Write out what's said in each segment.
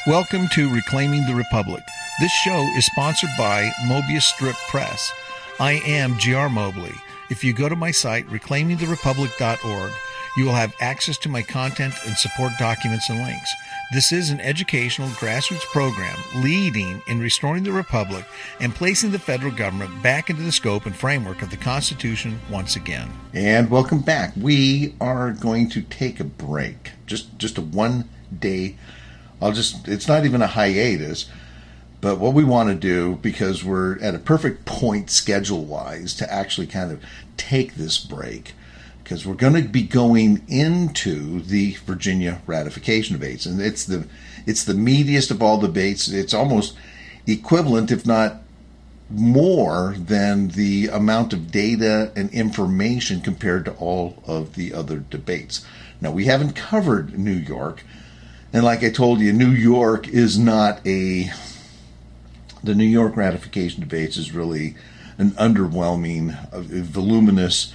Welcome to Reclaiming the Republic. This show is sponsored by Mobius Strip Press. I am G.R. Mobley. If you go to my site, reclaimingtherepublic.org, you will have access to my content and support documents and links. This is an educational grassroots program leading in restoring the Republic and placing the federal government back into the scope and framework of the Constitution once again. And welcome back. We are going to take a break. Just a 1 day. It's not even a hiatus, but what we want to do, because we're at a perfect point schedule-wise to actually kind of take this break, because we're going to be going into the Virginia ratification debates, and it's the meatiest of all debates. It's almost equivalent, if not more, than the amount of data and information compared to all of the other debates. Now, we haven't covered New York, and like I told you, New York is not the New York ratification debates is really an underwhelming, voluminous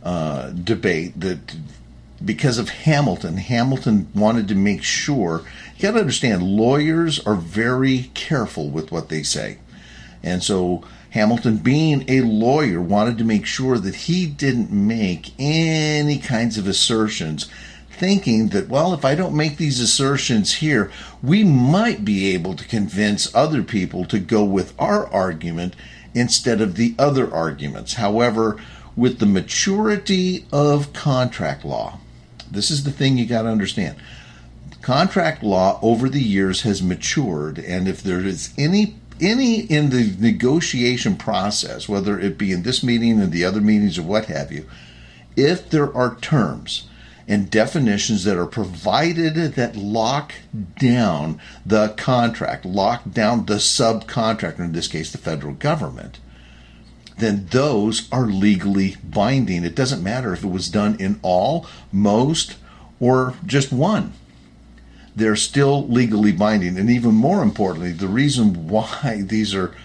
debate that, because of Hamilton wanted to make sure. You got to understand, lawyers are very careful with what they say, and so Hamilton, being a lawyer, wanted to make sure that he didn't make any kinds of assertions, thinking that, well, if I don't make these assertions here, we might be able to convince other people to go with our argument instead of the other arguments. However, with the maturity of contract law, this is the thing you got to understand. Contract law over the years has matured, and if there is any in the negotiation process, whether it be in this meeting and the other meetings or what have you, if there are terms and definitions that are provided that lock down the contract, lock down the subcontractor, in this case the federal government, then those are legally binding. It doesn't matter if it was done in all, most, or just one. They're still legally binding. And even more importantly, the reason why these are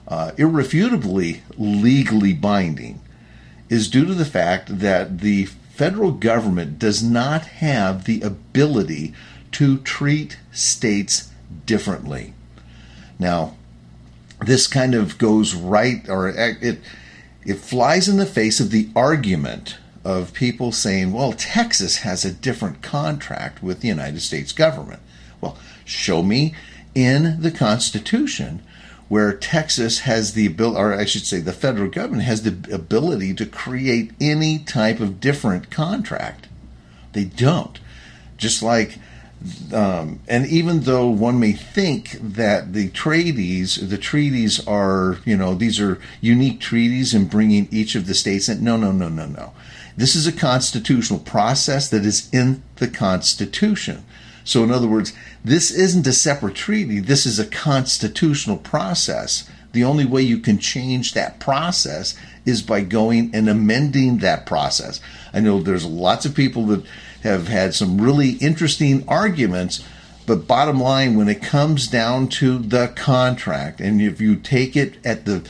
irrefutably legally binding is due to the fact that the federal government does not have the ability to treat states differently. Now, this kind of goes right, or it flies in the face of the argument of people saying, well, Texas has a different contract with the United States government. Well, show me in the Constitution where Texas has the ability, or I should say the federal government has the ability to create any type of different contract. They don't. Just like, and even though one may think that the treaties are, these are unique treaties and bringing each of the states in, no. This is a constitutional process that is in the Constitution. So in other words, this isn't a separate treaty. This is a constitutional process. The only way you can change that process is by going and amending that process. I know there's lots of people that have had some really interesting arguments, but bottom line, when it comes down to the contract, and if you take it at the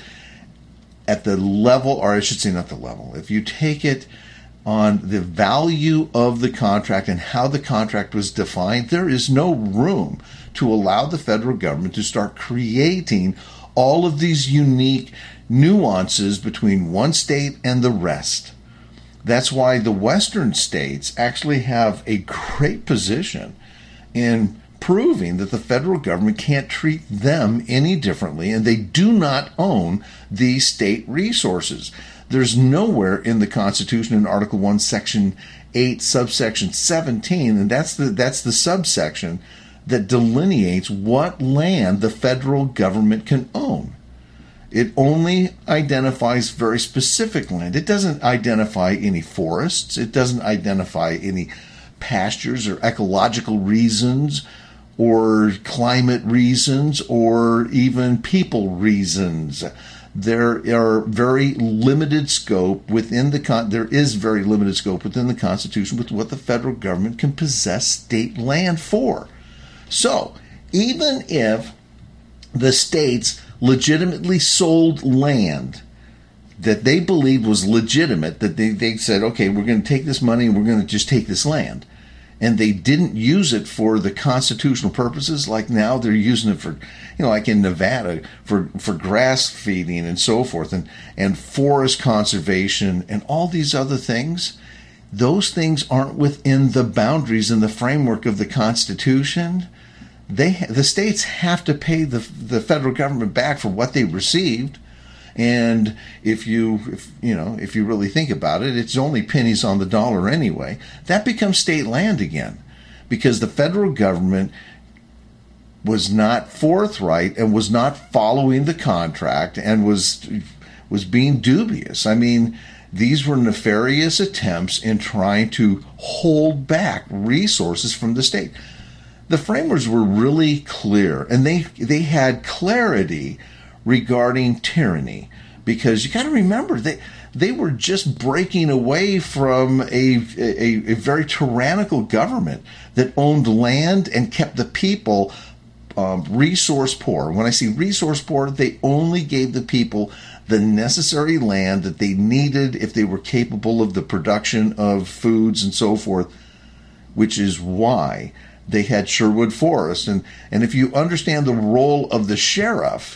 level, or I should say not the level, if you take it on the value of the contract and how the contract was defined, there is no room to allow the federal government to start creating all of these unique nuances between one state and the rest. That's why the western states actually have a great position in proving that the federal government can't treat them any differently, and they do not own these state resources. There's nowhere in the Constitution in Article 1, Section 8, subsection 17, and that's the subsection that delineates what land the federal government can own. It only identifies very specific land. It doesn't identify any forests. It doesn't identify any pastures or ecological reasons or climate reasons or even people reasons. There are very limited scope within there is very limited scope within the Constitution with what the federal government can possess state land for. So, even if the states legitimately sold land that they believed was legitimate, that they said, okay, we're going to take this money and we're going to just take this land, and they didn't use it for the constitutional purposes. Like now they're using it for, like in Nevada, for grass feeding and so forth, and forest conservation and all these other things. Those things aren't within the boundaries and the framework of the Constitution. The states have to pay the federal government back for what they received. And if you really think about it, it's only pennies on the dollar anyway. That becomes state land again, because the federal government was not forthright and was not following the contract and was being dubious. I mean, these were nefarious attempts in trying to hold back resources from the state. The framers were really clear, and they had clarity regarding tyranny, because you got to remember they were just breaking away from a very tyrannical government that owned land and kept the people resource poor. When I say resource poor, they only gave the people the necessary land that they needed if they were capable of the production of foods and so forth, which is why they had Sherwood Forest. And if you understand the role of the sheriff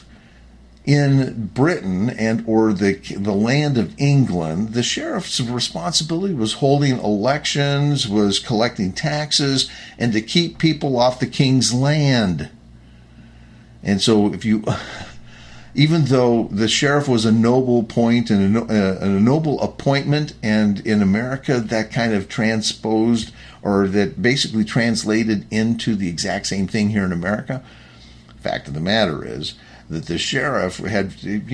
in Britain or the land of England, the sheriff's responsibility was holding elections, was collecting taxes, and to keep people off the king's land. And so even though the sheriff was a noble point and a noble appointment, and in America that kind of transposed, or that basically translated into the exact same thing here in America, fact of the matter is that the sheriff had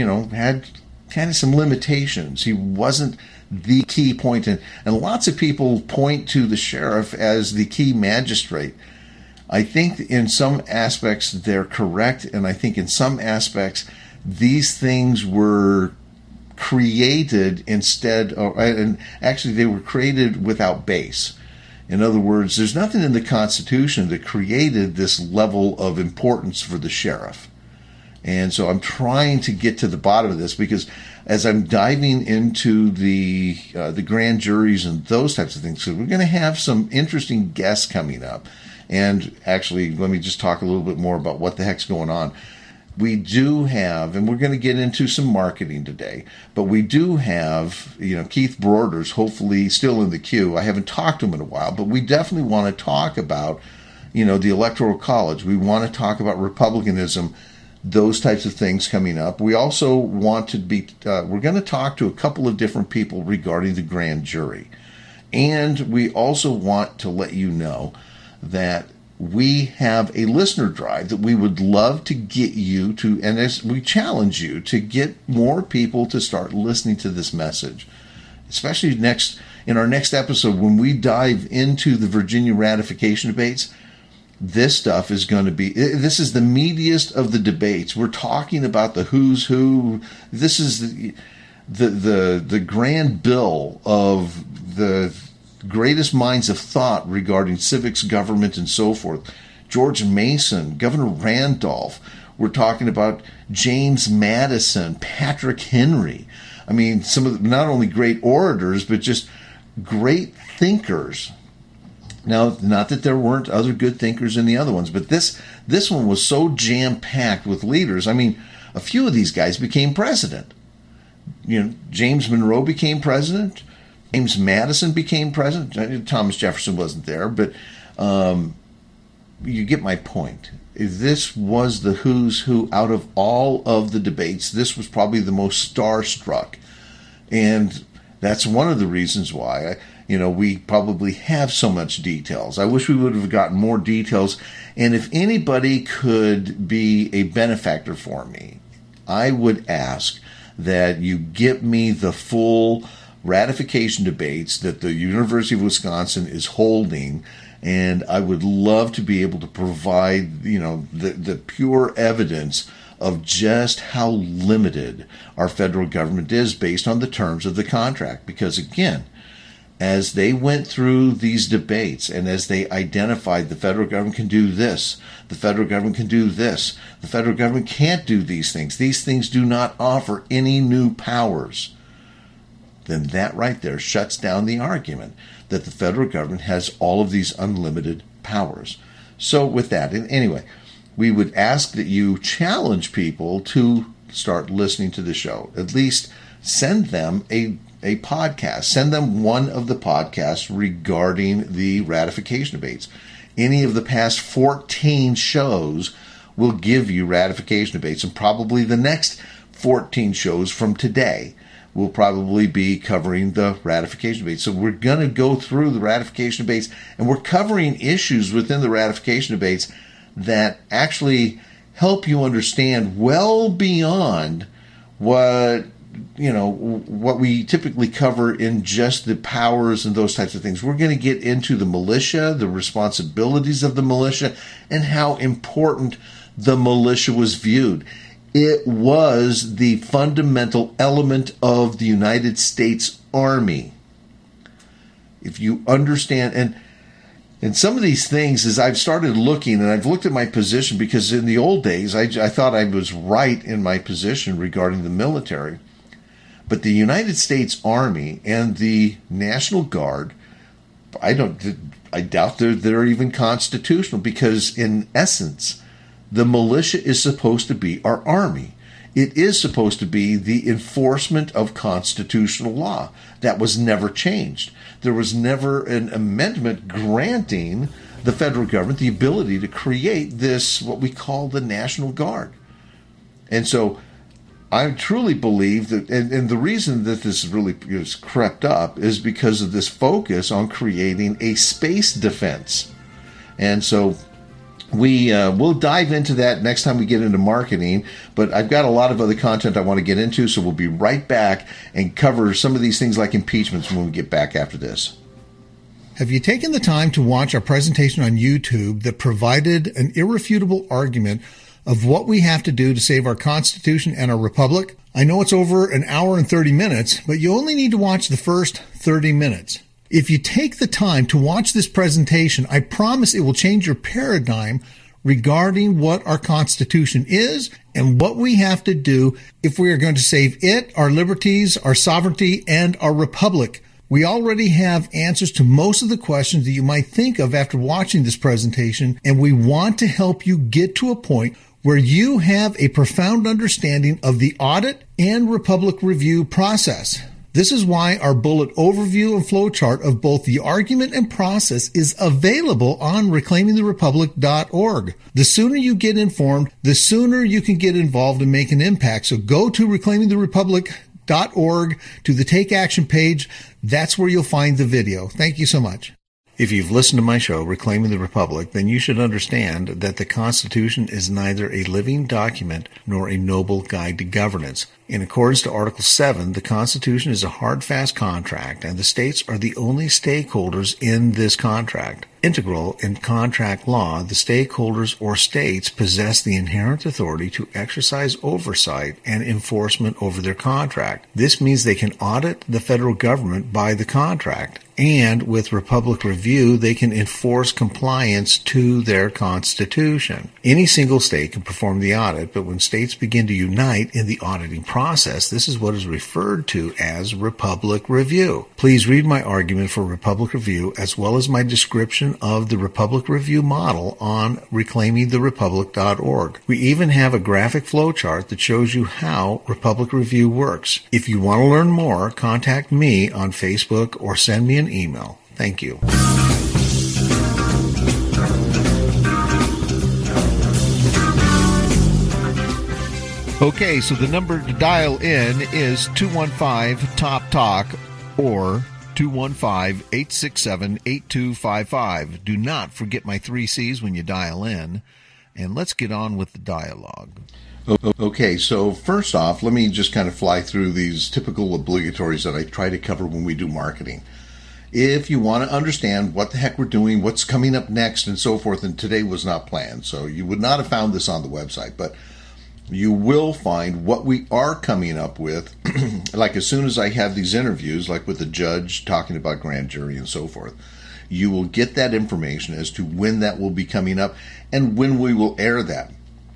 kind of some limitations. He wasn't the key point, and lots of people point to the sheriff as the key magistrate. I think in some aspects they're correct, and I think in some aspects these things were created and actually they were created without base. In other words, there's nothing in the Constitution that created this level of importance for the sheriff. And so I'm trying to get to the bottom of this, because as I'm diving into the grand juries and those types of things, so we're going to have some interesting guests coming up. And actually, let me just talk a little bit more about what the heck's going on. We do have, and we're going to get into some marketing today, but we do have, Keith Broders, hopefully still in the queue. I haven't talked to him in a while, but we definitely want to talk about, the Electoral College. We want to talk about Republicanism, those types of things coming up. We also want to we're going to talk to a couple of different people regarding the grand jury. And we also want to let you know that we have a listener drive that we would love to get you to, and as we challenge you to get more people to start listening to this message, especially in our next episode when we dive into the Virginia ratification debates. This stuff is going to be, this is the meatiest of the debates. We're talking about the who's who. This is the grand bill of the greatest minds of thought regarding civics, government, and so forth. George Mason, Governor Randolph. We're talking about James Madison, Patrick Henry. I mean, some of not only great orators, but just great thinkers. Now, not that there weren't other good thinkers in the other ones, but this one was so jam-packed with leaders. I mean, a few of these guys became president. James Monroe became president. James Madison became president. Thomas Jefferson wasn't there, but you get my point. This was the who's who out of all of the debates. This was probably the most starstruck. And that's one of the reasons why we probably have so much details. I wish we would have gotten more details. And if anybody could be a benefactor for me, I would ask that you get me the full ratification debates that the University of Wisconsin is holding, and I would love to be able to provide, the pure evidence of just how limited our federal government is based on the terms of the contract. Because again, as they went through these debates and as they identified the federal government can do this, the federal government can do this, the federal government can't do these things do not offer any new powers. then that right there shuts down the argument that the federal government has all of these unlimited powers. So with that, and anyway, we would ask that you challenge people to start listening to the show. At least send them a podcast. Send them one of the podcasts regarding the ratification debates. Any of the past 14 shows will give you ratification debates, and probably the next 14 shows from today will probably be covering the ratification debates. So we're going to go through the ratification debates, and we're covering issues within the ratification debates that actually help you understand well beyond what we typically cover in just the powers and those types of things. We're going to get into the militia, the responsibilities of the militia, and how important the militia was viewed. It was the fundamental element of the United States Army. If you understand, and some of these things, as I've started looking, and I've looked at my position, because in the old days, I thought I was right in my position regarding the military. But the United States Army and the National Guard, I doubt they're even constitutional, because in essence, the militia is supposed to be our army. It is supposed to be the enforcement of constitutional law. That was never changed. There was never an amendment granting the federal government the ability to create this, what we call the National Guard. And so I truly believe that, and the reason that this really has crept up is because of this focus on creating a space defense. And so we'll dive into that next time we get into marketing, but I've got a lot of other content I want to get into, so we'll be right back and cover some of these things like impeachments when we get back after this. Have you taken the time to watch our presentation on YouTube that provided an irrefutable argument of what we have to do to save our Constitution and our Republic? I know it's over an hour and 30 minutes, but you only need to watch the first 30 minutes. If you take the time to watch this presentation, I promise it will change your paradigm regarding what our Constitution is and what we have to do if we are going to save it, our liberties, our sovereignty, and our republic. We already have answers to most of the questions that you might think of after watching this presentation, and we want to help you get to a point where you have a profound understanding of the audit and republic review process. This is why our bullet overview and flowchart of both the argument and process is available on reclaimingtherepublic.org. The sooner you get informed, the sooner you can get involved and make an impact. So go to reclaimingtherepublic.org to the Take Action page. That's where you'll find the video. Thank you so much. If you've listened to my show, Reclaiming the Republic, then you should understand that the Constitution is neither a living document nor a noble guide to governance. In accordance to Article 7, the Constitution is a hard, fast contract, and the states are the only stakeholders in this contract. Integral in contract law, the stakeholders or states possess the inherent authority to exercise oversight and enforcement over their contract. This means they can audit the federal government by the contract, and with Republic Review, they can enforce compliance to their Constitution. Any single state can perform the audit, but when states begin to unite in the auditing process, this is what is referred to as Republic Review. Please read my argument for Republic Review as well as my description of the Republic Review model on reclaimingtherepublic.org. We even have a graphic flowchart that shows you how Republic Review works. If you want to learn more, contact me on Facebook or send me an email. Thank you. Okay, so the number to dial in is 215-TOP-TALK or 215-867-8255. Do not forget my 3 C's when you dial in, and let's get on with the dialogue. Okay, so first off, let me just kind of fly through these typical obligatories that I try to cover when we do marketing. If you want to understand what the heck we're doing, what's coming up next, and so forth, and today was not planned, so you would not have found this on the website, but you will find what we are coming up with, like as soon as I have these interviews, like with the judge talking about grand jury and so forth, you will get that information as to when that will be coming up and when we will air that.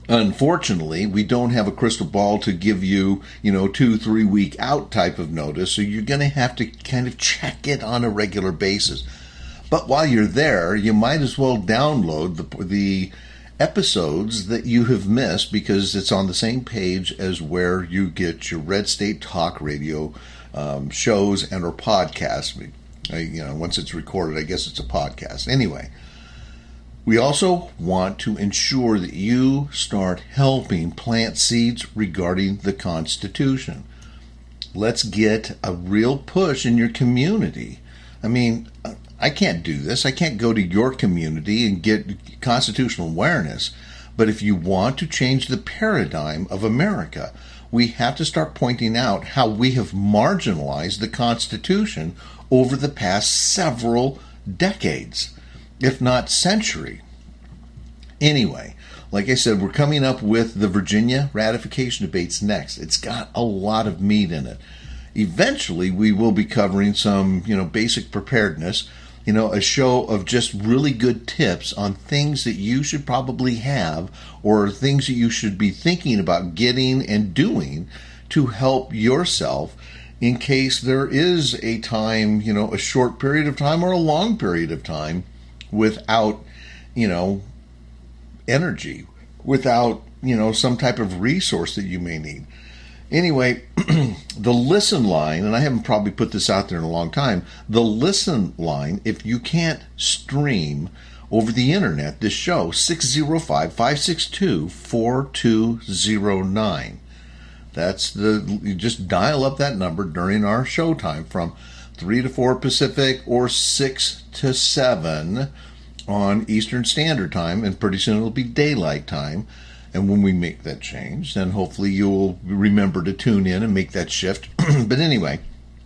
Unfortunately, we don't have a crystal ball to give you, 2-3 week out type of notice, so you're going to have to kind of check it on a regular basis. But while you're there, you might as well download the episodes that you have missed, because it's on the same page as where you get your Red State Talk Radio shows and or podcasts. Once it's recorded, I guess it's a podcast. Anyway, we also want to ensure that you start helping plant seeds regarding the Constitution. Let's get a real push in your community. I mean, I can't do this. I can't go to your community and get constitutional awareness. But if you want to change the paradigm of America, we have to start pointing out how we have marginalized the Constitution over the past several decades, if not century. Anyway, like I said, we're coming up with the Virginia ratification debates next. It's got a lot of meat in it. Eventually, we will be covering some, basic preparedness, a show of just really good tips on things that you should probably have, or things that you should be thinking about getting and doing to help yourself in case there is a time, a short period of time or a long period of time without, energy, without, some type of resource that you may need. Anyway, the listen line, and I haven't probably put this out there in a long time, the listen line, if you can't stream over the internet this show, 605-562-4209. You just dial up that number during our show time from 3 to 4 Pacific or 6 to 7 on Eastern Standard Time, and pretty soon it'll be daylight time. And when we make that change, then hopefully you'll remember to tune in and make that shift. But anyway,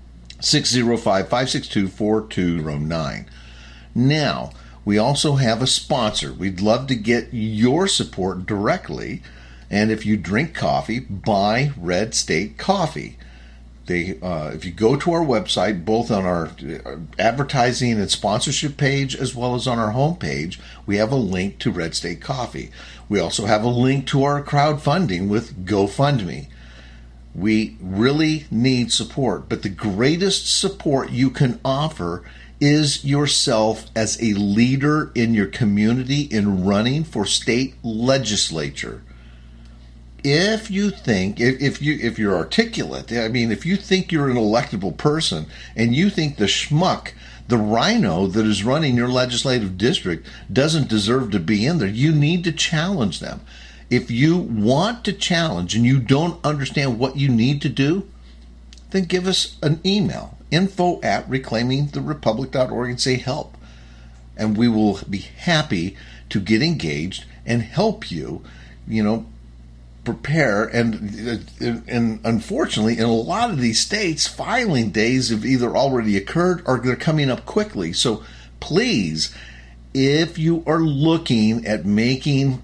605-562-4209. Now, we also have a sponsor. We'd love to get your support directly. And if you drink coffee, buy Red State Coffee. If you go to our website, both on our advertising and sponsorship page as well as on our homepage, we have a link to Red State Coffee. We also have a link to our crowdfunding with GoFundMe. We really need support, but the greatest support you can offer is yourself as a leader in your community in running for state legislature. If you think, if you're articulate, if you think you're an electable person and you think the schmuck, the rhino that is running your legislative district doesn't deserve to be in there, you need to challenge them. If you want to challenge and you don't understand what you need to do, then give us an email, info@reclaimingtherepublic.org, and say help. And we will be happy to get engaged and help you, prepare. And unfortunately, in a lot of these states, filing days have either already occurred or they're coming up quickly. So please, if you are looking at making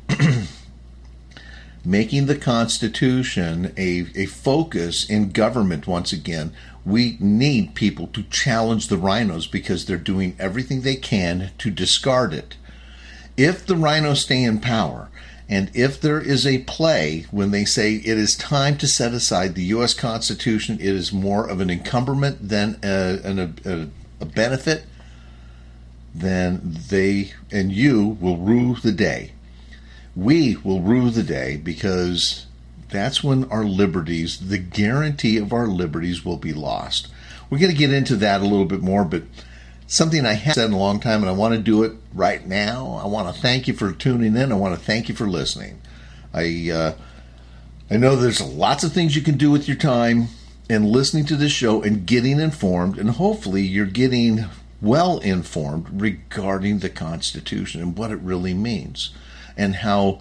the Constitution a focus in government once again, we need people to challenge the rhinos because they're doing everything they can to discard it. If the rhinos stay in power, and if there is a play when they say it is time to set aside the U.S. Constitution, it is more of an encumberment than a benefit, then they and you will rue the day. We will rue the day, because that's when our liberties, the guarantee of our liberties, will be lost. We're going to get into that a little bit more, but something I haven't said in a long time, and I want to do it right now. I want to thank you for tuning in. I want to thank you for listening. I know there's lots of things you can do with your time and listening to this show and getting informed, and hopefully you're getting well informed regarding the Constitution and what it really means, and how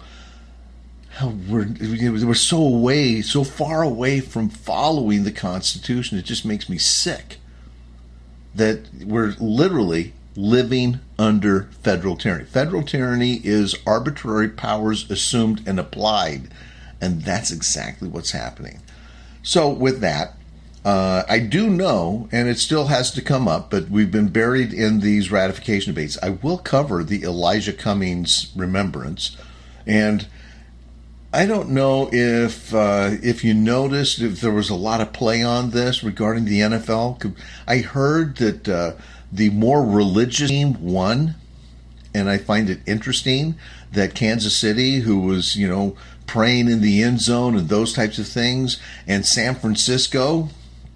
we're so far away from following the Constitution. It just makes me sick that we're literally living under federal tyranny. Federal tyranny is arbitrary powers assumed and applied, and that's exactly what's happening. So with that, I do know, and it still has to come up, but we've been buried in these ratification debates. I will cover the Elijah Cummings remembrance, and I don't know if you noticed if there was a lot of play on this regarding the NFL. I heard that the more religious team won, and I find it interesting that Kansas City, who was praying in the end zone and those types of things, and San Francisco.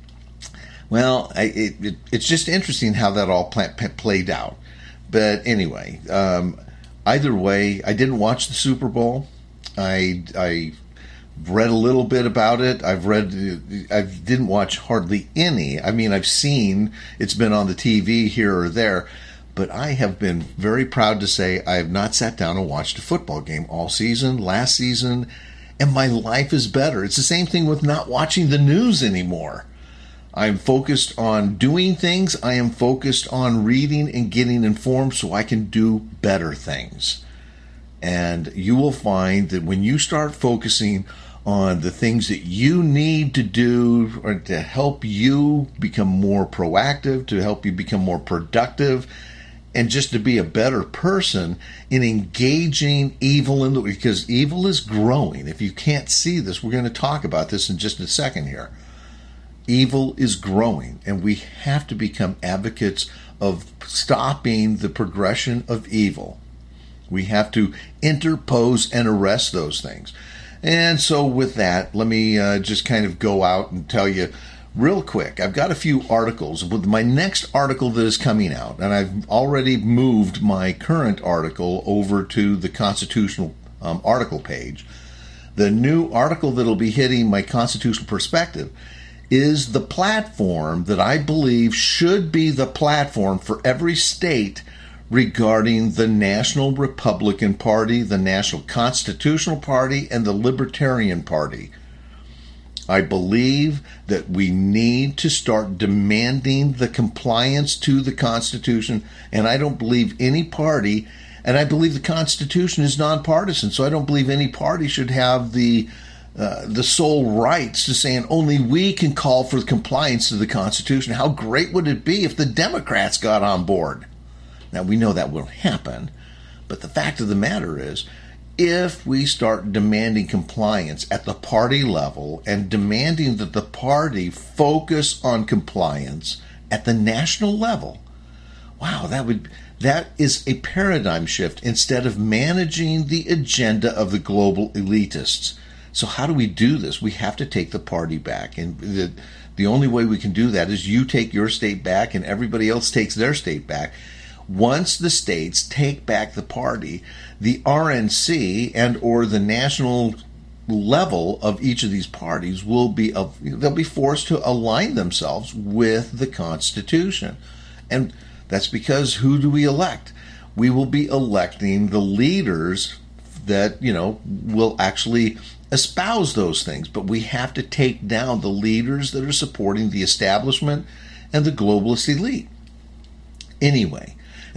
Well, it's just interesting how that all played out. But anyway, either way, I didn't watch the Super Bowl. I read a little bit about it. I didn't watch hardly any. I mean, I've seen it's been on the TV here or there, but I have been very proud to say I have not sat down and watched a football game all season, last season, and my life is better. It's the same thing with not watching the news anymore. I'm focused on doing things. I am focused on reading and getting informed so I can do better things. And you will find that when you start focusing on the things that you need to do or to help you become more proactive, to help you become more productive, and just to be a better person in engaging evil because evil is growing. If you can't see this, we're going to talk about this in just a second here. Evil is growing, and we have to become advocates of stopping the progression of evil. We have to interpose and arrest those things. And so with that, let me just kind of go out and tell you real quick. I've got a few articles. With my next article that is coming out, and I've already moved my current article over to the Constitutional article page. The new article that will be hitting my Constitutional Perspective is the platform that I believe should be the platform for every state regarding the National Republican Party, the National Constitutional Party, and the Libertarian Party. I believe that we need to start demanding the compliance to the Constitution, and I don't believe any party, and I believe the Constitution is nonpartisan, so I don't believe any party should have the sole rights to saying only we can call for compliance to the Constitution. How great would it be if the Democrats got on board? Now, we know that will happen, but the fact of the matter is, if we start demanding compliance at the party level and demanding that the party focus on compliance at the national level, wow, that is a paradigm shift instead of managing the agenda of the global elitists. So how do we do this? We have to take the party back, and the only way we can do that is you take your state back and everybody else takes their state back. Once the states take back the party, the RNC and or the national level of each of these parties they'll be forced to align themselves with the Constitution. And that's because who do we elect? We will be electing the leaders that, will actually espouse those things. But we have to take down the leaders that are supporting the establishment and the globalist elite. Anyway,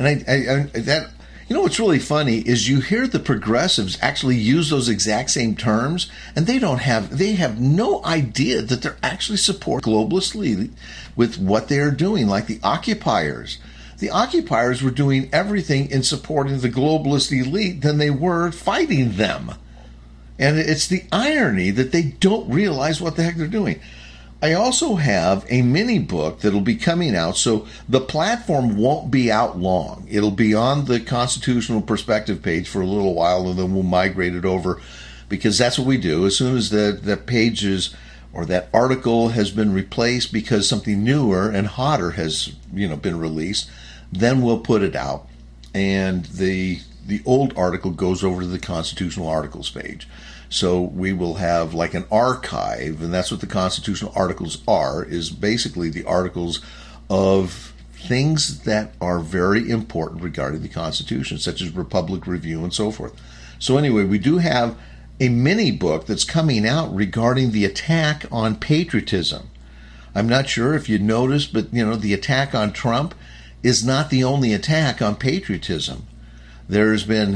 and what's really funny is you hear the progressives actually use those exact same terms, and they have no idea that they're actually supporting globalist elite with what they are doing, like the occupiers. The occupiers were doing everything in supporting the globalist elite than they were fighting them. And it's the irony that they don't realize what the heck they're doing. I also have a mini book that'll be coming out, so the platform won't be out long. It'll be on the Constitutional Perspective page for a little while, and then we'll migrate it over, because that's what we do. As soon as the pages or that article has been replaced because something newer and hotter has been released, then we'll put it out, and the old article goes over to the Constitutional Articles page. So we will have like an archive, and that's what the Constitutional Articles are, is basically the articles of things that are very important regarding the Constitution, such as Republic Review and so forth. So anyway, we do have a mini book that's coming out regarding the attack on patriotism. I'm not sure if you noticed, but the attack on Trump is not the only attack on patriotism. There's been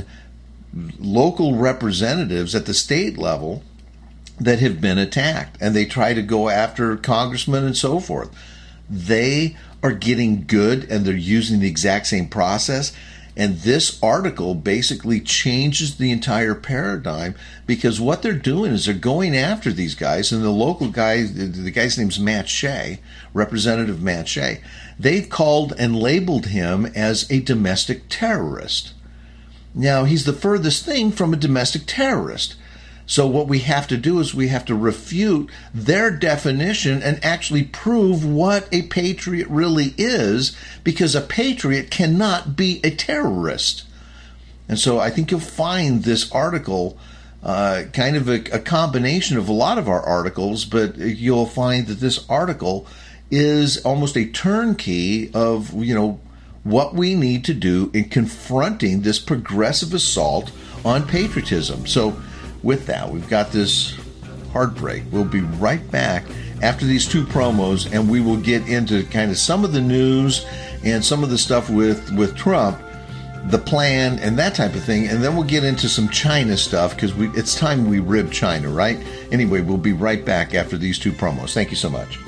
local representatives at the state level that have been attacked, and they try to go after congressmen and so forth. They are getting good, and they're using the exact same process, And this article basically changes the entire paradigm, because what they're doing is they're going after these guys, and the local guy, the guy's name's Matt Shea, Representative Matt Shea. They've called and labeled him as a domestic terrorist. Now, he's the furthest thing from a domestic terrorist. So what we have to do is we have to refute their definition and actually prove what a patriot really is, because a patriot cannot be a terrorist. And so I think you'll find this article kind of a combination of a lot of our articles, but you'll find that this article is almost a turnkey of, what we need to do in confronting this progressive assault on patriotism. So with that, we've got this hard break. We'll be right back after these two promos, and we will get into kind of some of the news and some of the stuff with Trump, the plan, and that type of thing. And then we'll get into some China stuff, because it's time we rib China, right? Anyway, we'll be right back after these two promos. Thank you so much.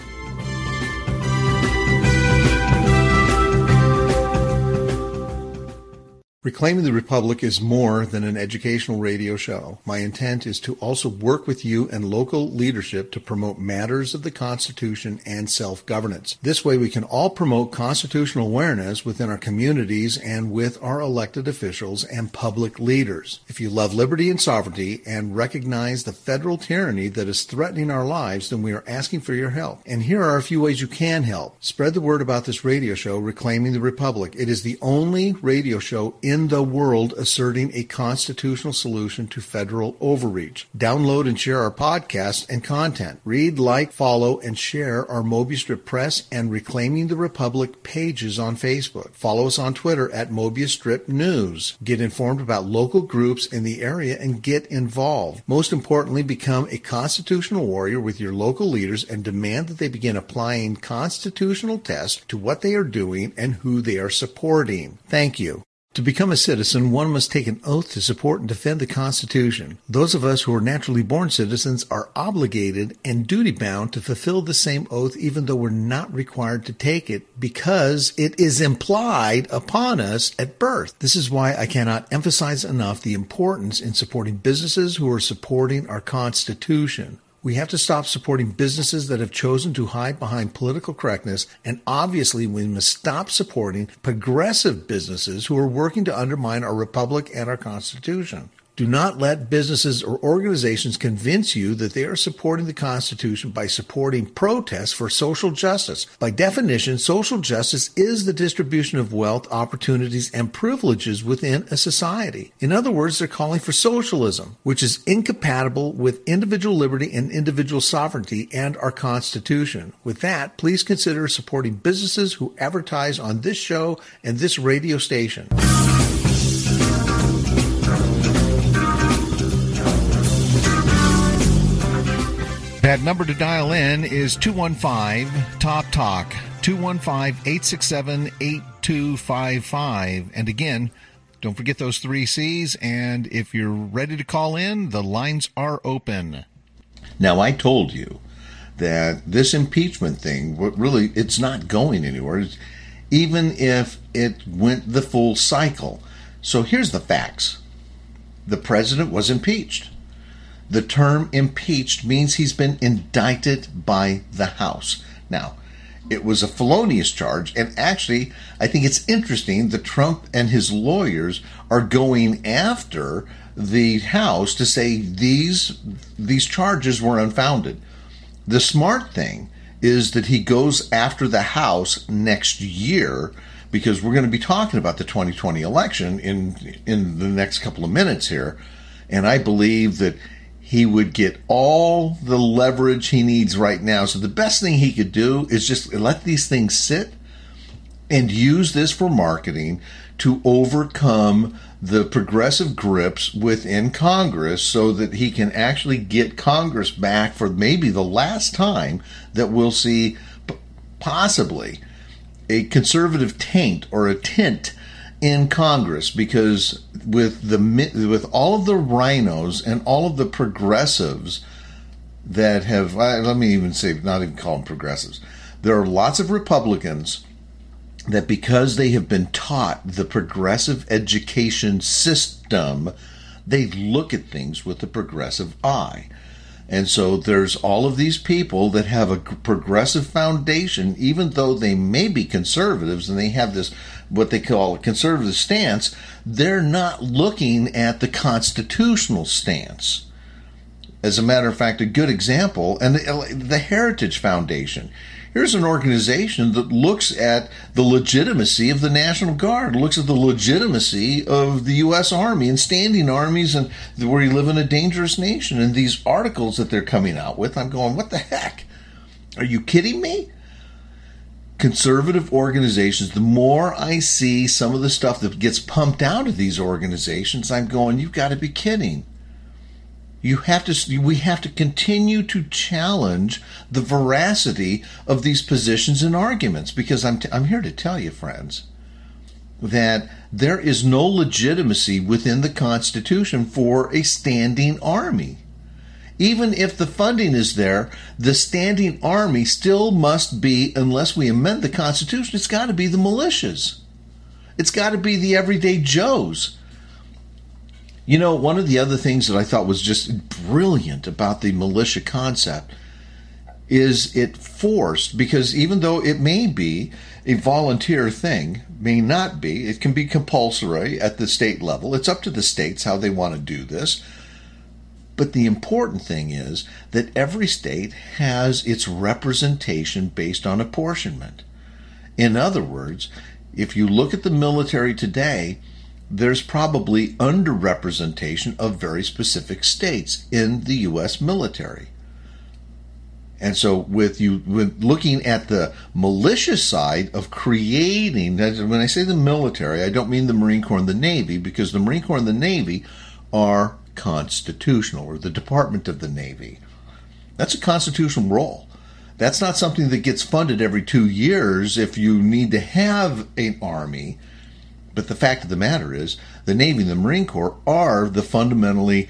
Reclaiming the Republic is more than an educational radio show. My intent is to also work with you and local leadership to promote matters of the Constitution and self-governance. This way we can all promote constitutional awareness within our communities and with our elected officials and public leaders. If you love liberty and sovereignty and recognize the federal tyranny that is threatening our lives, then we are asking for your help. And here are a few ways you can help. Spread the word about this radio show, Reclaiming the Republic. It is the only radio show in the world asserting a constitutional solution to federal overreach. Download and share our podcast and content. Read, like, follow, and share our Mobius Strip Press and Reclaiming the Republic pages on Facebook. Follow us on Twitter at Mobius Strip News. Get informed about local groups in the area and get involved. Most importantly, become a constitutional warrior with your local leaders and demand that they begin applying constitutional tests to what they are doing and who they are supporting. Thank you. To become a citizen, one must take an oath to support and defend the Constitution. Those of us who are naturally born citizens are obligated and duty-bound to fulfill the same oath, even though we're not required to take it, because it is implied upon us at birth. This is why I cannot emphasize enough the importance in supporting businesses who are supporting our Constitution. We have to stop supporting businesses that have chosen to hide behind political correctness, and obviously we must stop supporting progressive businesses who are working to undermine our republic and our Constitution. Do not let businesses or organizations convince you that they are supporting the Constitution by supporting protests for social justice. By definition, social justice is the distribution of wealth, opportunities, and privileges within a society. In other words, they're calling for socialism, which is incompatible with individual liberty and individual sovereignty and our Constitution. With that, please consider supporting businesses who advertise on this show and this radio station. That number to dial in is 215-TALK-TALK, 215-867-8255. And again, don't forget those 3 C's, and if you're ready to call in, the lines are open. Now, I told you that this impeachment thing, really, it's not going anywhere, even if it went the full cycle. So here's the facts. The president was impeached. The term impeached means he's been indicted by the House. Now, it was a felonious charge, and actually, I think it's interesting that Trump and his lawyers are going after the House to say these charges were unfounded. The smart thing is that he goes after the House next year, because we're going to be talking about the 2020 election in the next couple of minutes here, and I believe that he would get all the leverage he needs right now. So the best thing he could do is just let these things sit and use this for marketing to overcome the progressive grips within Congress, so that he can actually get Congress back for maybe the last time that we'll see possibly a conservative taint or a tint in Congress, because with all of the rhinos and all of the progressives that have, let me even say, not even call them progressives, there are lots of Republicans that because they have been taught the progressive education system, they look at things with a progressive eye. And so there's all of these people that have a progressive foundation, even though they may be conservatives and they have this, what they call a conservative stance, they're not looking at the constitutional stance. As a matter of fact, a good example, and the Heritage Foundation. Here's an organization that looks at the legitimacy of the National Guard, looks at the legitimacy of the U.S. Army and standing armies, and where you live in a dangerous nation. And these articles that they're coming out with, I'm going, what the heck? Are you kidding me? Conservative organizations, the more I see some of the stuff that gets pumped out of these organizations, I'm going, you've got to be kidding. We have to continue to challenge the veracity of these positions and arguments, because I'm here to tell you, friends, that there is no legitimacy within the Constitution for a standing army. Even if the funding is there, the standing army still must be, unless we amend the Constitution, it's got to be the militias. It's got to be the everyday Joes. You know, one of the other things that I thought was just brilliant about the militia concept is it forced, because even though it may be a volunteer thing, may not be, it can be compulsory at the state level. It's up to the states how they want to do this. But the important thing is that every state has its representation based on apportionment. In other words, if you look at the military today, there's probably underrepresentation of very specific states in the U.S. military. And so with looking at the militia side of creating, when I say the military, I don't mean the Marine Corps and the Navy, because the Marine Corps and the Navy are constitutional, or the Department of the Navy. That's a constitutional role. That's not something that gets funded every 2 years if you need to have an army. But the fact of the matter is, the Navy and the Marine Corps are the fundamentally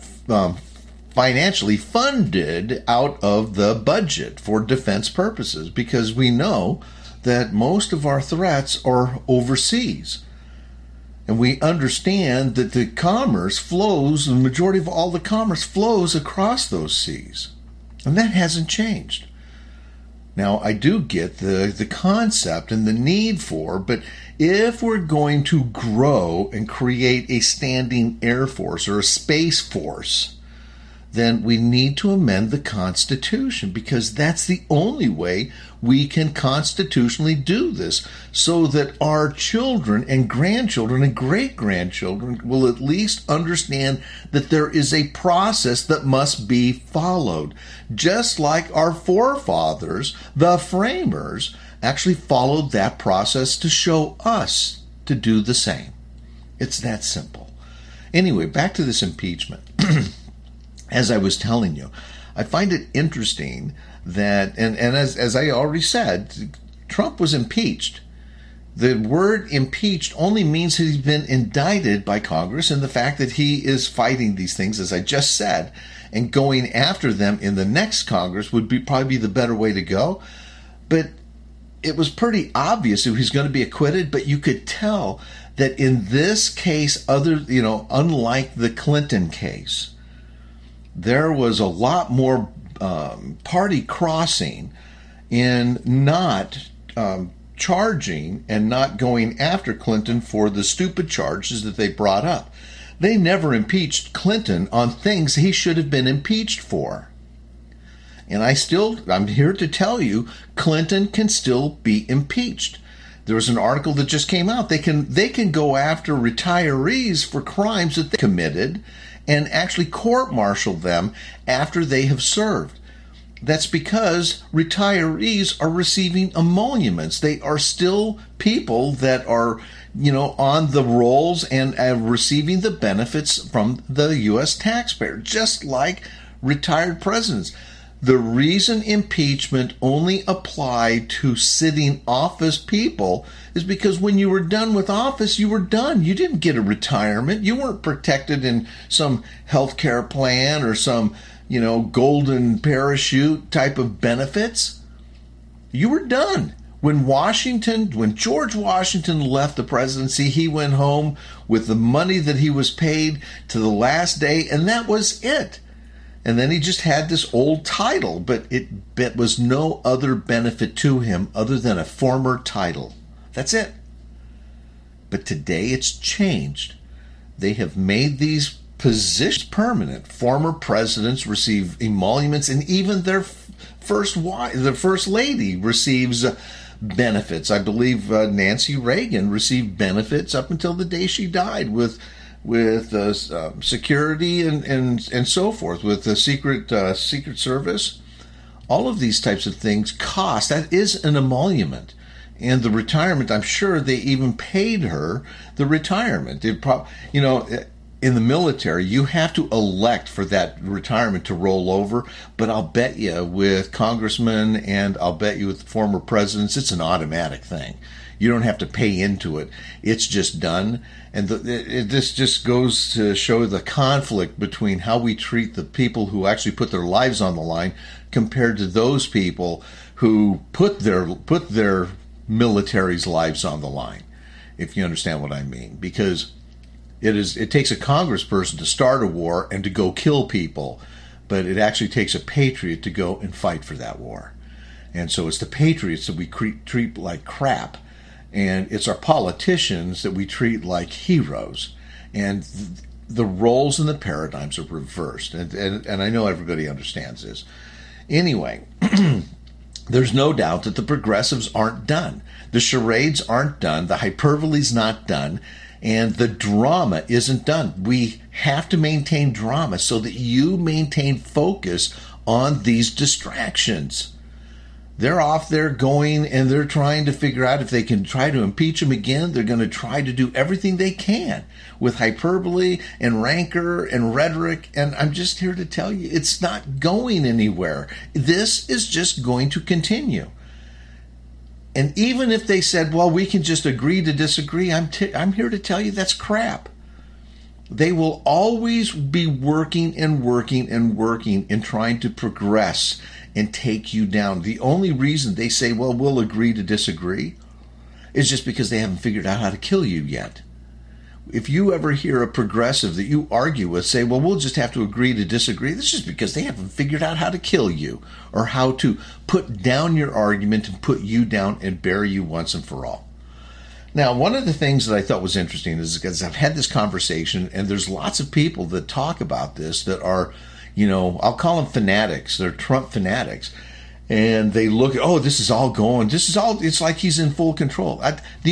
financially funded out of the budget for defense purposes, because we know that most of our threats are overseas. And we understand that the commerce flows, the majority of all the commerce flows across those seas. And that hasn't changed. Now, I do get the concept and the need for, but if we're going to grow and create a standing air force or a space force, then we need to amend the Constitution, because that's the only way we can constitutionally do this, so that our children and grandchildren and great-grandchildren will at least understand that there is a process that must be followed. Just like our forefathers, the framers, actually followed that process to show us to do the same. It's that simple. Anyway, back to this impeachment. As I was telling you, I find it interesting that, and as I already said, Trump was impeached. The word impeached only means that he's been indicted by Congress, and the fact that he is fighting these things, as I just said, and going after them in the next Congress would probably be the better way to go. But it was pretty obvious that he's going to be acquitted, but you could tell that in this case, unlike the Clinton case, there was a lot more party crossing in not charging and not going after Clinton for the stupid charges that they brought up. They never impeached Clinton on things he should have been impeached for. And I'm here to tell you, Clinton can still be impeached. There was an article that just came out. They can go after retirees for crimes that they committed and actually court-martial them after they have served. That's because retirees are receiving emoluments. They are still people that are, on the rolls and receiving the benefits from the U.S. taxpayer, just like retired presidents. The reason impeachment only applied to sitting office people is because when you were done with office, you were done. You didn't get a retirement. You weren't protected in some health care plan or some, golden parachute type of benefits. You were done. When George Washington left the presidency, he went home with the money that he was paid to the last day, and that was it. And then he just had this old title, but it was no other benefit to him other than a former title. That's it. But today it's changed. They have made these positions permanent. Former presidents receive emoluments, and even their first lady receives benefits. I believe Nancy Reagan received benefits up until the day she died with security and so forth, with the Secret Service. All of these types of things cost. That is an emolument. And the retirement, I'm sure they even paid her the retirement. In the military, you have to elect for that retirement to roll over. But I'll bet you with congressmen and I'll bet you with former presidents, it's an automatic thing. You don't have to pay into it. It's just done. And this just goes to show the conflict between how we treat the people who actually put their lives on the line compared to those people who put their military's lives on the line, if you understand what I mean. Because it takes a congressperson to start a war and to go kill people, but it actually takes a patriot to go and fight for that war. And so it's the patriots that we treat like crap, and it's our politicians that we treat like heroes. And the roles and the paradigms are reversed, and I know everybody understands this. Anyway, there's no doubt that the progressives aren't done. The charades aren't done. The hyperbole's not done. And the drama isn't done. We have to maintain drama so that you maintain focus on these distractions. They're off there going and they're trying to figure out if they can try to impeach him again. They're going to try to do everything they can with hyperbole and rancor and rhetoric. And I'm just here to tell you, it's not going anywhere. This is just going to continue. And even if they said, well, we can just agree to disagree, I'm here to tell you that's crap. They will always be working and trying to progress and take you down. The only reason they say, well, we'll agree to disagree is just because they haven't figured out how to kill you yet. If you ever hear a progressive that you argue with say, well, we'll just have to agree to disagree, that's just because they haven't figured out how to kill you or how to put down your argument and put you down and bury you once and for all. Now, one of the things that I thought was interesting is because I've had this conversation and there's lots of people that talk about this that are, I'll call them fanatics. They're Trump fanatics. And they look at, this is all, it's like he's in full control. The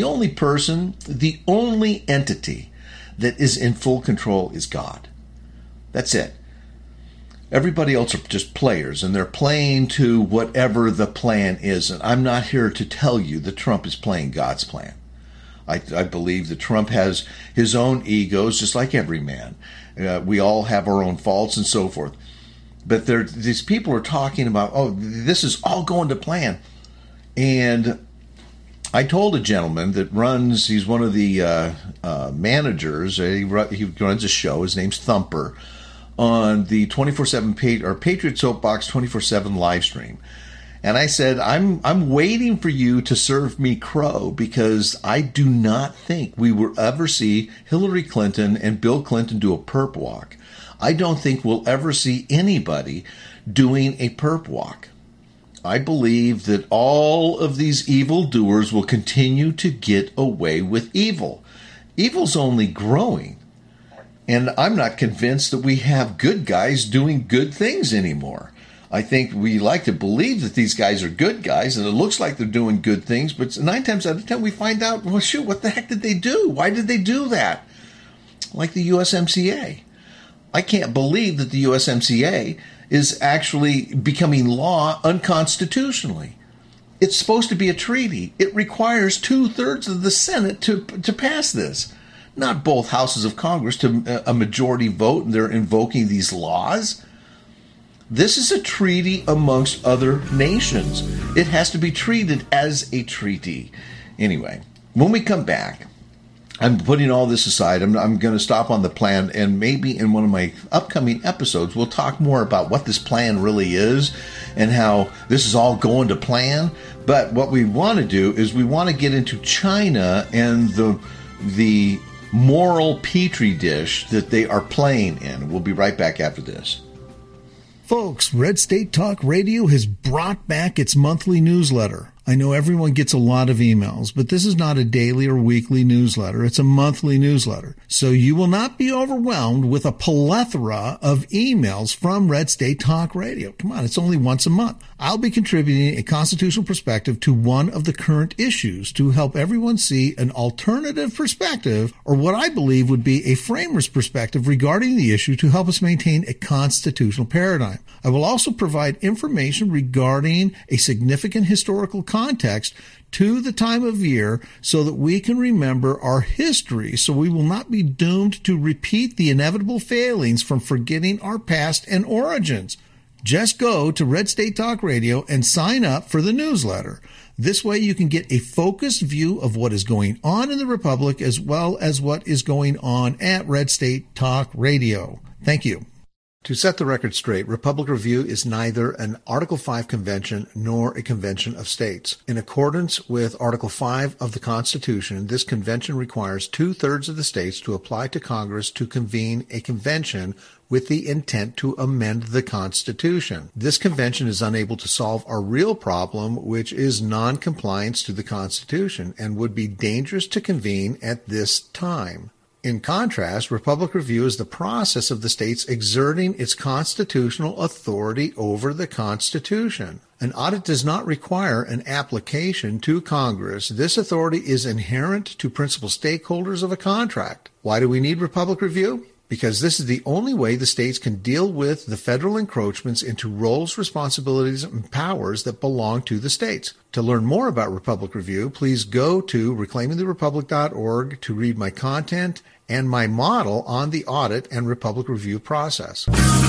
only entity that is in full control is God. That's it. Everybody else are just players, and they're playing to whatever the plan is. And I'm not here to tell you that Trump is playing God's plan. I believe that Trump has his own egos, just like every man. We all have our own faults and so forth. But these people are talking about, this is all going to plan. And I told a gentleman that he's one of the managers, he runs a show, his name's Thumper, on the 24/7 Patriot Soapbox 24/7 live stream. And I said, I'm waiting for you to serve me crow because I do not think we will ever see Hillary Clinton and Bill Clinton do a perp walk. I don't think we'll ever see anybody doing a perp walk. I believe that all of these evildoers will continue to get away with evil. Evil's only growing. And I'm not convinced that we have good guys doing good things anymore. I think we like to believe that these guys are good guys, and it looks like they're doing good things, but 9 times out of 10 we find out, well, shoot, what the heck did they do? Why did they do that? Like the USMCA. I can't believe that the USMCA is actually becoming law unconstitutionally. It's supposed to be a treaty. It requires 2/3 of the Senate to pass this. Not both houses of Congress to a majority vote, and they're invoking these laws. This is a treaty amongst other nations. It has to be treated as a treaty. Anyway, when we come back, I'm putting all this aside. I'm going to stop on the plan, and maybe in one of my upcoming episodes, we'll talk more about what this plan really is and how this is all going to plan. But what we want to do is we want to get into China and the moral petri dish that they are playing in. We'll be right back after this. Folks, Red State Talk Radio has brought back its monthly newsletter. I know everyone gets a lot of emails, but this is not a daily or weekly newsletter. It's a monthly newsletter. So you will not be overwhelmed with a plethora of emails from Red State Talk Radio. Come on, it's only once a month. I'll be contributing a constitutional perspective to one of the current issues to help everyone see an alternative perspective, or what I believe would be a framer's perspective regarding the issue to help us maintain a constitutional paradigm. I will also provide information regarding a significant historical context to the time of year so that we can remember our history, so we will not be doomed to repeat the inevitable failings from forgetting our past and origins. Just go to Red State Talk Radio and sign up for the newsletter. This way you can get a focused view of what is going on in the Republic as well as what is going on at Red State Talk Radio. Thank you. To set the record straight, Republic Review is neither an Article 5 convention nor a convention of states. In accordance with Article 5 of the Constitution, this convention requires 2/3 of the states to apply to Congress to convene a convention with the intent to amend the Constitution. This convention is unable to solve our real problem, which is non-compliance to the Constitution, and would be dangerous to convene at this time. In contrast, Republic Review is the process of the states exerting its constitutional authority over the Constitution. An audit does not require an application to Congress. This authority is inherent to principal stakeholders of a contract. Why do we need Republic Review? Because this is the only way the states can deal with the federal encroachments into roles, responsibilities, and powers that belong to the states. To learn more about Republic Review, please go to reclaimingtherepublic.org to read my content and my model on the audit and Republic Review process.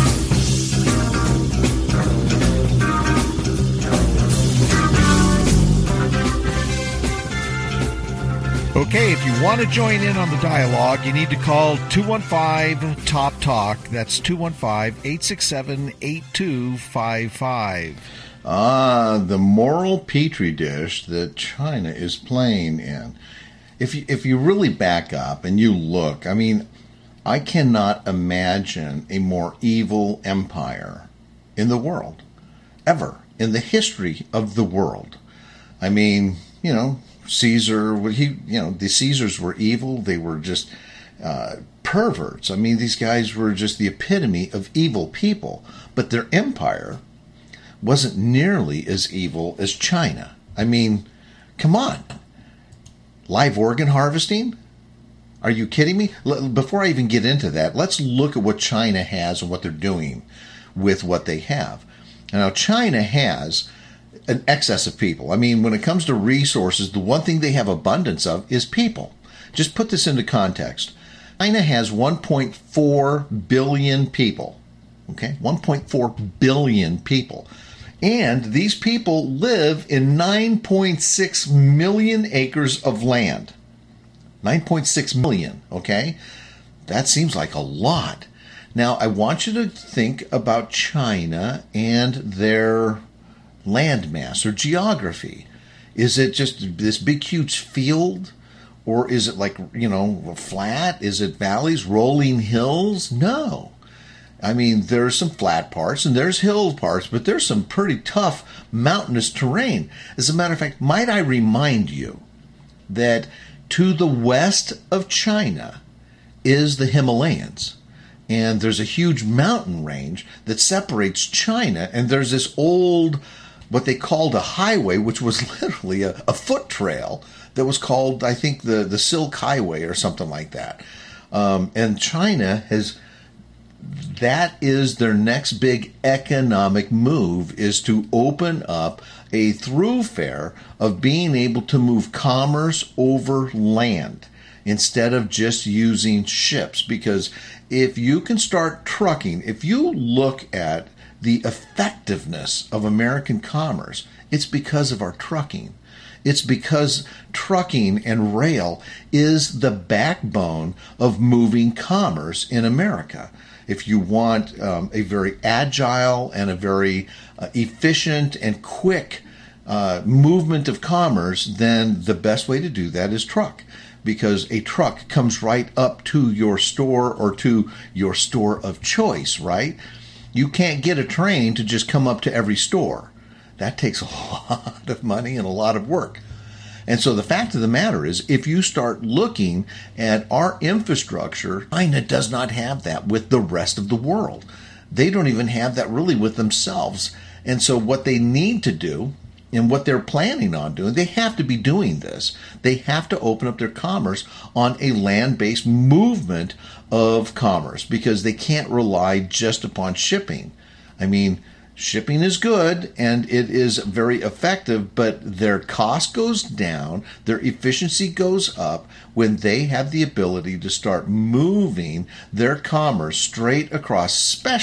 Okay, if you want to join in on the dialogue, you need to call 215-TOP-TALK. That's 215-867-8255. The moral petri dish that China is playing in. If you really back up and you look, I mean, I cannot imagine a more evil empire in the world, ever, in the history of the world. I mean, Caesar, the Caesars were evil. They were just perverts. I mean, these guys were just the epitome of evil people. But their empire wasn't nearly as evil as China. I mean, come on. Live organ harvesting? Are you kidding me? Before I even get into that, let's look at what China has and what they're doing with what they have. Now, China has an excess of people. I mean, when it comes to resources, the one thing they have abundance of is people. Just put this into context. China has 1.4 billion people. Okay? 1.4 billion people. And these people live in 9.6 million acres of land. 9.6 million, okay? That seems like a lot. Now, I want you to think about China and their landmass, their geography. Is it just this big, huge field? Or is it like, flat? Is it valleys, rolling hills? No. I mean, there's some flat parts and there's hill parts, but there's some pretty tough mountainous terrain. As a matter of fact, might I remind you that to the west of China is the Himalayas. And there's a huge mountain range that separates China. And there's this old, what they called a highway, which was literally a foot trail that was called, I think, the Silk Highway or something like that. And China has... That is their next big economic move, is to open up a thoroughfare of being able to move commerce over land instead of just using ships. Because if you can start trucking, if you look at the effectiveness of American commerce, it's because of our trucking. It's because trucking and rail is the backbone of moving commerce in America. If you want a very agile and a very efficient and quick movement of commerce, then the best way to do that is truck. Because a truck comes right up to your store or to your store of choice, right? You can't get a train to just come up to every store. That takes a lot of money and a lot of work. And so the fact of the matter is, if you start looking at our infrastructure, China does not have that with the rest of the world. They don't even have that really with themselves. And so what they need to do, and what they're planning on doing, they have to be doing this. They have to open up their commerce on a land-based movement of commerce because they can't rely just upon shipping. I mean, shipping is good and it is very effective, but their cost goes down, their efficiency goes up when they have the ability to start moving their commerce straight across,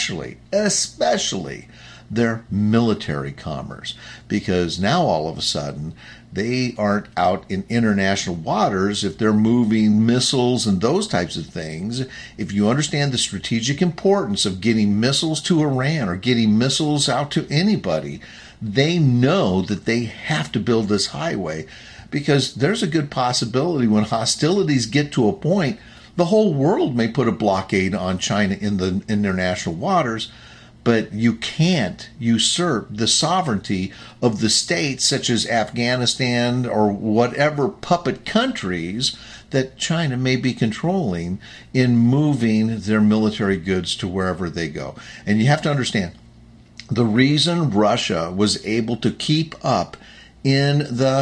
especially their military commerce, because now all of a sudden they aren't out in international waters if they're moving missiles and those types of things. If you understand the strategic importance of getting missiles to Iran or getting missiles out to anybody, they know that they have to build this highway, because there's a good possibility when hostilities get to a point, the whole world may put a blockade on China in the international waters. But you can't usurp the sovereignty of the states such as Afghanistan or whatever puppet countries that China may be controlling in moving their military goods to wherever they go. And you have to understand, the reason Russia was able to keep up in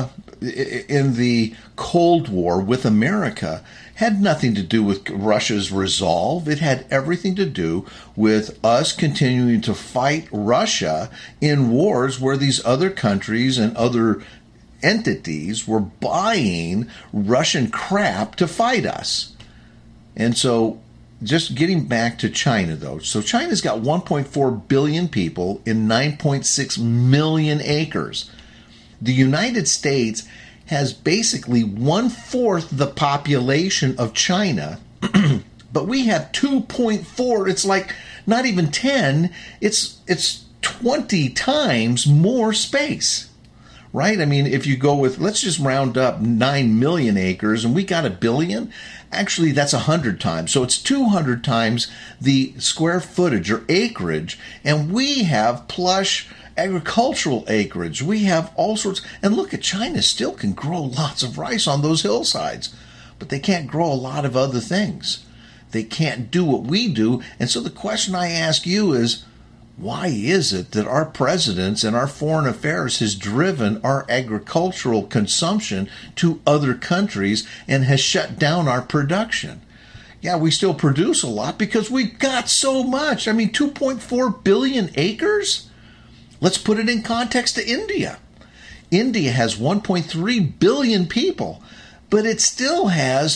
the Cold War with America had nothing to do with Russia's resolve. It had everything to do with us continuing to fight Russia in wars where these other countries and other entities were buying Russian crap to fight us. And so just getting back to China, though. So China's got 1.4 billion people in 9.6 million acres. The United States has basically 1/4 the population of China, but we have 2.4. It's like not even 10. It's 20 times more space, right? I mean, if you go with, let's just round up 9 million acres, and we got 1 billion. Actually, that's 100 times. So it's 200 times the square footage or acreage, and we have plush agricultural acreage. We have all sorts. And look at China, still can grow lots of rice on those hillsides, but they can't grow a lot of other things. They can't do what we do. And so the question I ask you is, why is it that our presidents and our foreign affairs has driven our agricultural consumption to other countries and has shut down our production? Yeah, we still produce a lot because we got so much. I mean, 2.4 billion acres? Let's put it in context to India. India has 1.3 billion people, but it still has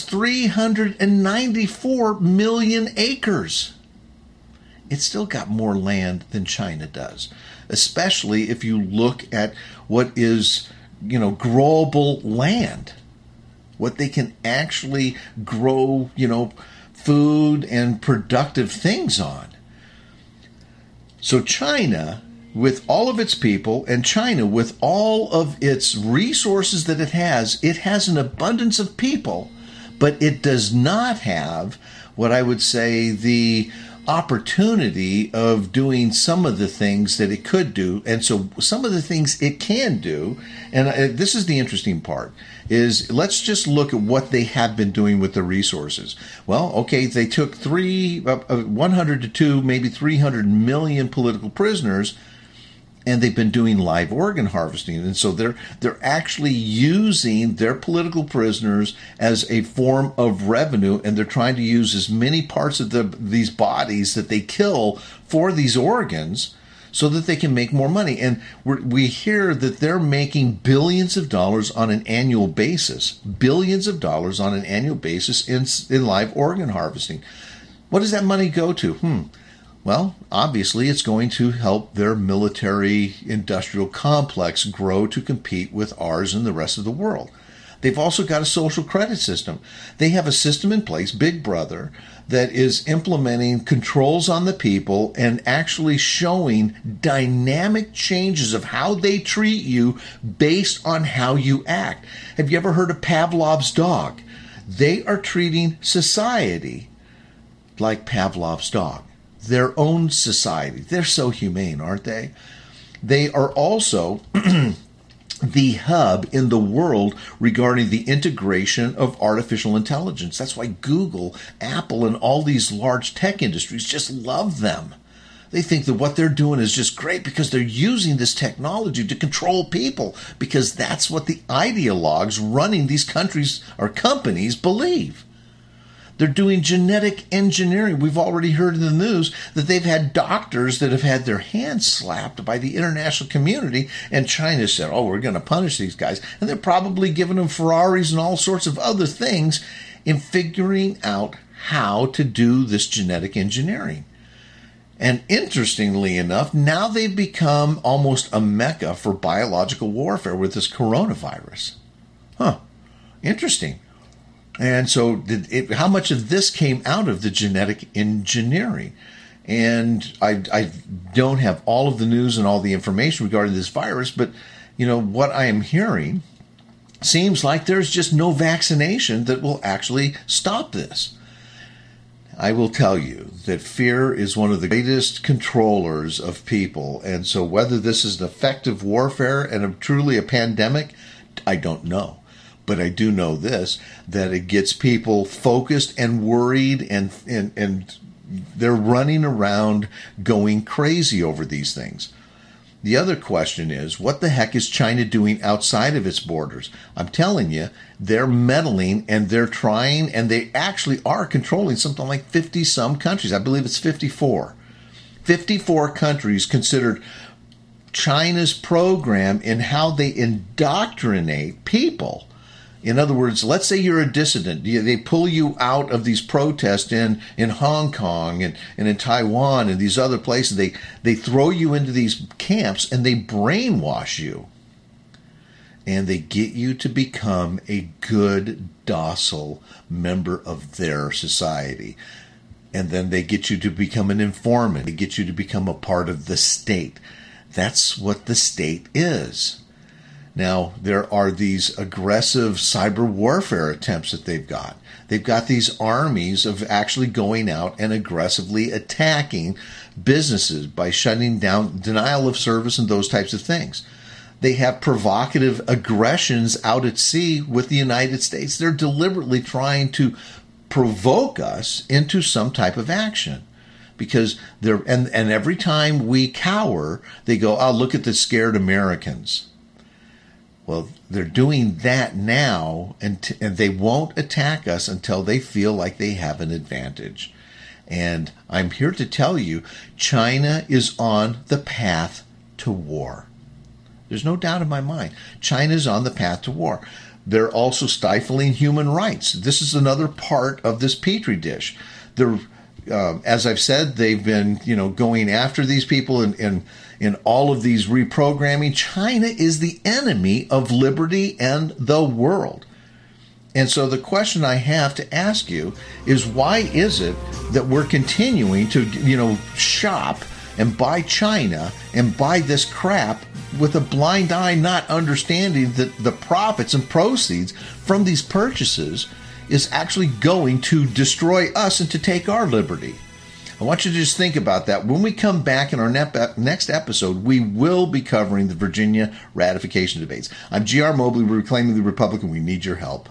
394 million acres. It's still got more land than China does, especially if you look at what is, growable land, what they can actually grow, food and productive things on. So China, with all of its people, and China with all of its resources that it has an abundance of people, but it does not have what I would say the opportunity of doing some of the things that it could do. And so some of the things it can do, and this is the interesting part, is let's just look at what they have been doing with the resources. Well, okay, they took 100 to 2, maybe 300 million political prisoners, and they've been doing live organ harvesting. And so they're actually using their political prisoners as a form of revenue, and they're trying to use as many parts of these bodies that they kill for these organs so that they can make more money. And we hear that they're making billions of dollars on an annual basis, in live organ harvesting. What does that money go to? Well, obviously, it's going to help their military industrial complex grow to compete with ours and the rest of the world. They've also got a social credit system. They have a system in place, Big Brother, that is implementing controls on the people and actually showing dynamic changes of how they treat you based on how you act. Have you ever heard of Pavlov's dog? They are treating society like Pavlov's dog, their own society. They're so humane, aren't they? They are also the hub in the world regarding the integration of artificial intelligence. That's why Google, Apple, and all these large tech industries just love them. They think that what they're doing is just great because they're using this technology to control people, because that's what the ideologues running these countries or companies believe. They're doing genetic engineering. We've already heard in the news that they've had doctors that have had their hands slapped by the international community, and China said, oh, we're going to punish these guys. And they're probably giving them Ferraris and all sorts of other things in figuring out how to do this genetic engineering. And interestingly enough, now they've become almost a mecca for biological warfare with this coronavirus. Interesting. And so how much of this came out of the genetic engineering? And I don't have all of the news and all the information regarding this virus, but what I am hearing seems like there's just no vaccination that will actually stop this. I will tell you that fear is one of the greatest controllers of people. And so whether this is an effective warfare and truly a pandemic, I don't know. But I do know this, that it gets people focused and worried, and they're running around going crazy over these things. The other question is, what the heck is China doing outside of its borders? I'm telling you, they're meddling and they're trying, and they actually are controlling something like 50-some countries. I believe it's 54. 54 countries considered China's program in how they indoctrinate people. In other words, let's say you're a dissident. They pull you out of these protests in Hong Kong and in Taiwan and these other places. They throw you into these camps and they brainwash you. And they get you to become a good, docile member of their society. And then they get you to become an informant. They get you to become a part of the state. That's what the state is. Now, there are these aggressive cyber warfare attempts that they've got. They've got these armies of actually going out and aggressively attacking businesses by shutting down denial of service and those types of things. They have provocative aggressions out at sea with the United States. They're deliberately trying to provoke us into some type of action. Because and every time we cower, they go, oh, look at the scared Americans. Well, they're doing that now, and they won't attack us until they feel like they have an advantage. And I'm here to tell you, China is on the path to war. There's no doubt in my mind. China's on the path to war. They're also stifling human rights. This is another part of this petri dish. They're, as I've said, they've been, going after these people and in all of these reprogramming. China is the enemy of liberty and the world. And so the question I have to ask you is, why is it that we're continuing to, shop and buy China and buy this crap with a blind eye, not understanding that the profits and proceeds from these purchases is actually going to destroy us and to take our liberty? I want you to just think about that. When we come back in our next episode, we will be covering the Virginia ratification debates. I'm G.R. Mobley, Reclaiming the Republic, and we need your help.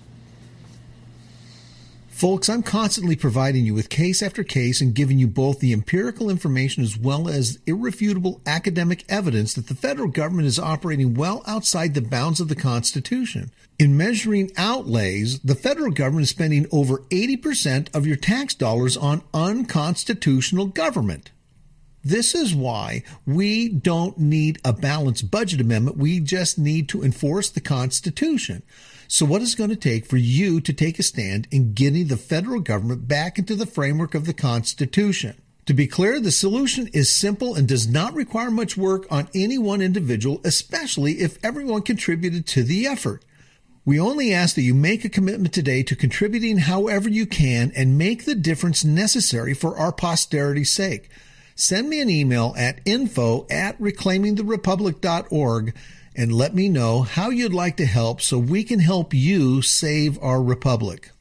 Folks, I'm constantly providing you with case after case and giving you both the empirical information as well as irrefutable academic evidence that the federal government is operating well outside the bounds of the Constitution. In measuring outlays, the federal government is spending over 80% of your tax dollars on unconstitutional government. This is why we don't need a balanced budget amendment. We just need to enforce the Constitution. So what is it going to take for you to take a stand in getting the federal government back into the framework of the Constitution? To be clear, the solution is simple and does not require much work on any one individual, especially if everyone contributed to the effort. We only ask that you make a commitment today to contributing however you can and make the difference necessary for our posterity's sake. Send me an email at info@reclaimingtherepublic.org and let me know how you'd like to help so we can help you save our republic.